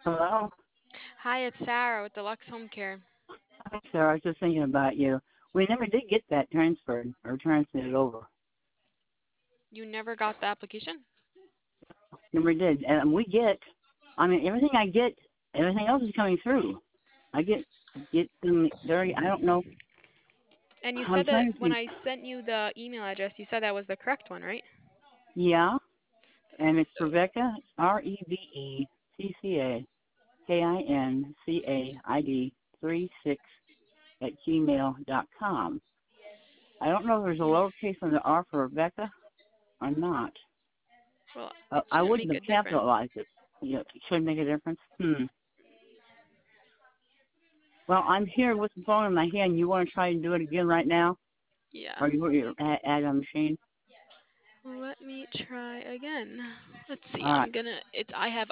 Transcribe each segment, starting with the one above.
Hello? Hi, it's Sarah with Deluxe Home Care. Hi, sir. I was just thinking about you. We never did get that transferred or transmitted over. You never got the application? Never did. And everything I get, everything else is coming through. I get them very, I don't know. And you I'm said that trying to when see. I sent you the email address, you said that was the correct one, right? Yeah. And it's So, Rebecca, REBECCAKINCAID 36 at gmail.com. I don't know if there's a lowercase on the R for Rebecca or not. well, it I shouldn't wouldn't make a have difference. capitalized it. It should make a difference. Well, I'm here with the phone in my hand. You want to try and do it again right now? Yeah. Or you're at a machine? Let me try again. Let's see. All right. I have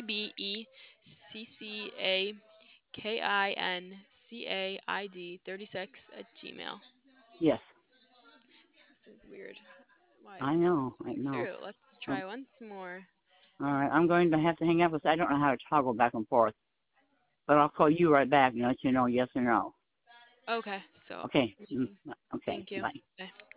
REBECCAKINCAID 36 at Gmail. Yes. This is weird. Why I it's not know. I going know. through? Let's Oh, try once more. all right. I'm going to have to hang up because I don't know how to toggle back and forth. But I'll call you right back and let you know yes or no. Okay, so Okay. maybe. Okay. Thank you. Bye. Bye.